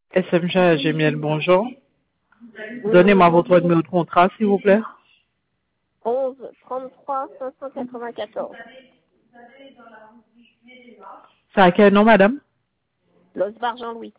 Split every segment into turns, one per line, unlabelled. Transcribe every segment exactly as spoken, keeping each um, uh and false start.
S M G Gémiel, bonjour.
Oui,
Donnez-moi
bonjour.
votre numéro de contrat, s'il vous plaît.
onze trente-trois cinq cent quatre-vingt-quatorze.
C'est à quel nom, madame?
Losbar Jean-Louis.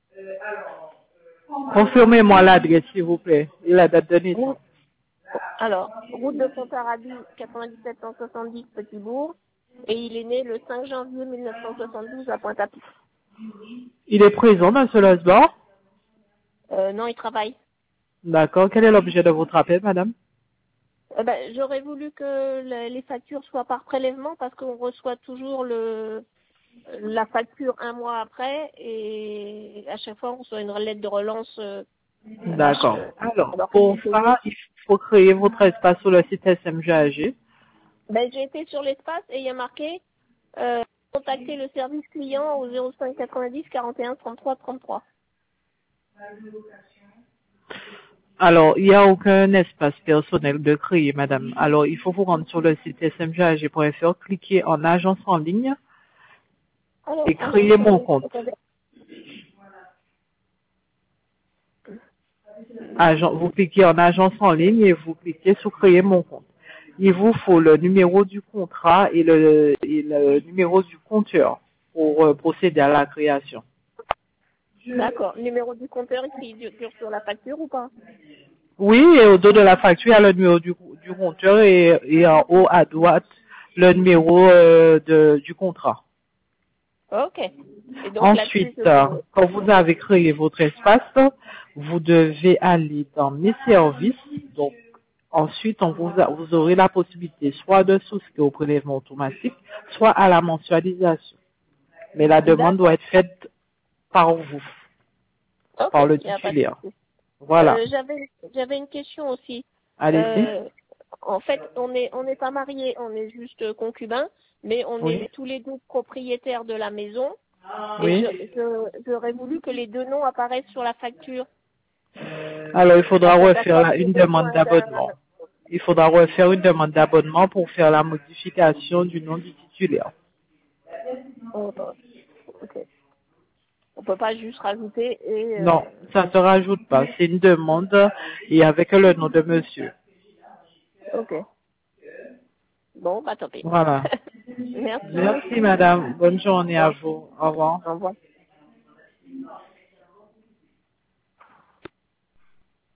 Confirmez-moi l'adresse, s'il vous plaît, et la date de naissance.
Route- Alors, route de Fontarabie, quatre-vingt-dix-sept cent soixante-dix Petit-Bourg. Et il est né le cinq janvier mille neuf cent soixante-douze à Pointe-à-Pitre.
Il est présent, monsieur Losbar?
Euh, non, il travaille.
D'accord. Quel est l'objet de votre appel, madame?
Eh ben, j'aurais voulu que le- les factures soient par prélèvement parce qu'on reçoit toujours le la facture un mois après et à chaque fois on reçoit une lettre de relance. euh, à
D'accord.
chaque-
Alors,
alors qu'on
pour
est payé.
ça, il faut créer votre espace sur le site S M G A G.
Ben, j'ai été sur l'espace et il y a marqué euh, contacter le service client au zéro cinq quatre-vingt-dix quarante et un trente-trois trente-trois.
Alors, il n'y a aucun espace personnel de créer, madame. Alors, il faut vous rendre sur le site S M G A G point F R, cliquer en agence en ligne
Alors,
et
agence
créer
en
mon
ligne,
compte.
attendez.
Agent, vous cliquez en agence en ligne et vous cliquez sur créer mon compte. Il vous faut le numéro du contrat et le, et le numéro du compteur pour euh, procéder à la création.
D'accord. Numéro du compteur écrit dur dur sur la facture ou pas?
Oui, et au dos de la facture, il y a le numéro du, du compteur et, et en haut à droite, le numéro euh, de, du contrat.
Ok. Et donc là-dessus,
Ensuite,
je
euh,
peux...
quand vous avez créé votre espace, vous devez aller dans mes services. Donc, ensuite, on vous, a- vous aurez la possibilité soit de souscrire au prélèvement automatique, soit à la mensualisation. Mais la demande doit
D'accord.
être faite par vous,
Ok,
par le
il n'y a pas de
titulaire.
souci.
Voilà.
Euh, j'avais, j'avais une question aussi.
Allez-y.
Euh, en fait, on est, on n'est pas mariés, on est juste concubins, mais on
Oui.
est tous les deux propriétaires de la maison. Et
Oui.
je, je, j'aurais voulu que les deux noms apparaissent sur la facture.
Alors, il faudra
Parce qu'à chaque
refaire
fois,
la-
j'ai
une demande
besoin d'un...
d'abonnement. Il faudra refaire une demande d'abonnement pour faire la modification du nom du titulaire.
Oh, bah, ok. On peut pas juste rajouter et...
Non,
euh,
ça ne se rajoute pas. C'est une demande et avec le nom de monsieur.
Ok. Bon, bah tant pis.
Voilà.
Merci.
Merci, madame. Bonne journée
Au
à
revoir.
vous. Au revoir.
Au revoir.